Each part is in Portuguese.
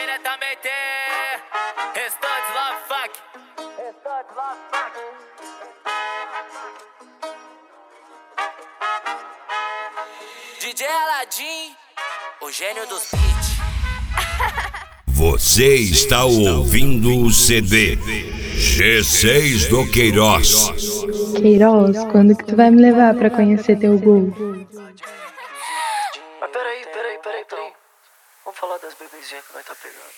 diretamente. Restantes love fuck. DJ Aladim, o gênio dos beats. Você está ouvindo o CD G6 do Queiroz. Queiroz, quando que tu vai me levar pra conhecer teu gol? Mas peraí então. Vamos falar das bebezinhas que vai tá pegando.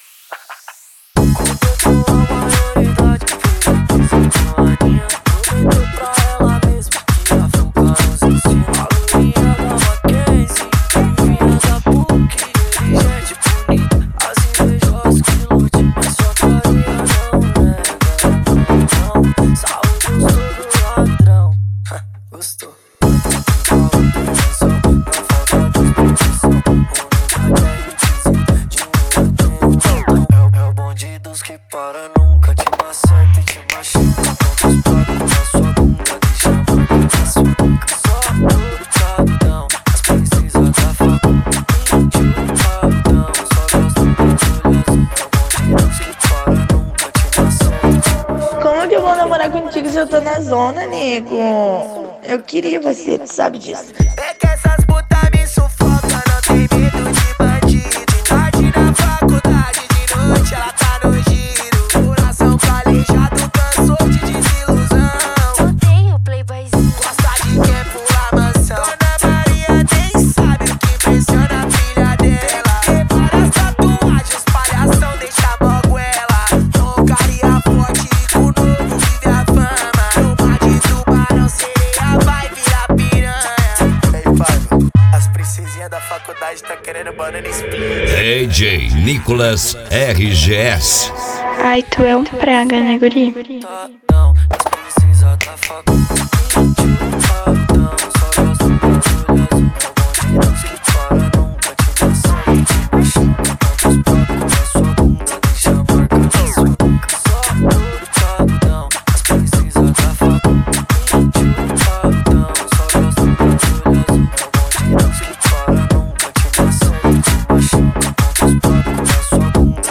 Como que eu vou namorar contigo se eu tô na zona, nego? Eu queria você, tu sabe disso. É que essas putas me sufocam, não tem medo de bandido. Tarde na faculdade, de noite ela tá no giro. Coração calejado, cansou de desilusão. Odeio playboyzinho. Gosta de quem pula mansão. Dona Maria nem sabe o que impressiona a filha dela. Repara as tatuagens, palhação deixa banguela. Roncaria forte e com o novo vive a fama. No mar de tubarão, sereia vai virar piranha. Ei, pai, as princesinhas da faculdade tá querendo banana split. DJ Nicolas RGS. Ai, tu é um praga, né, guri? Não, as princesas da faculdade. Só gosto das olhas. É o bonde dos que para, nunca te passei. Quantos papos na sua bunda, deixa a marca na sua boca. Só portadão, as princesas da faculdade. Só gosto das olhas. É o bonde dos que para, nunca te passei. Quantos papos na sua bunda.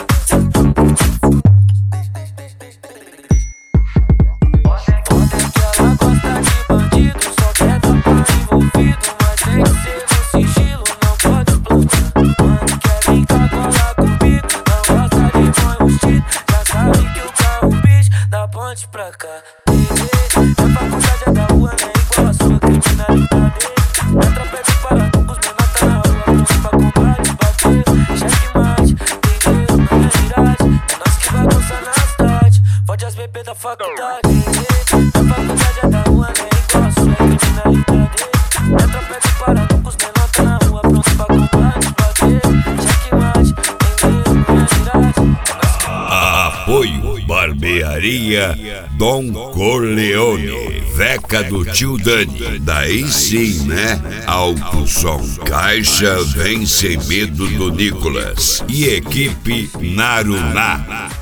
Pra cá, a faculdade é da rua, não é igual a sua criminalidade. Entra pede para nunca, os menores tá na rua, pronto pra combate, bater, checkmate. Dinheiro não é miragem, é nós que bagunça na cidade. Fode as bebês da faculdade. A faculdade é da rua, não é igual a sua criminalidade. Entra pede para nunca, os menores tá na rua, pronto pra combate, bater, checkmate. Dinheiro não é miragem, é nós que Apoio Barbearia Dom Corleone, Veca do Tio Dani. Daí sim, né? Alto som, Caixa Vem Sem Medo do Nicolas e equipe Naruná.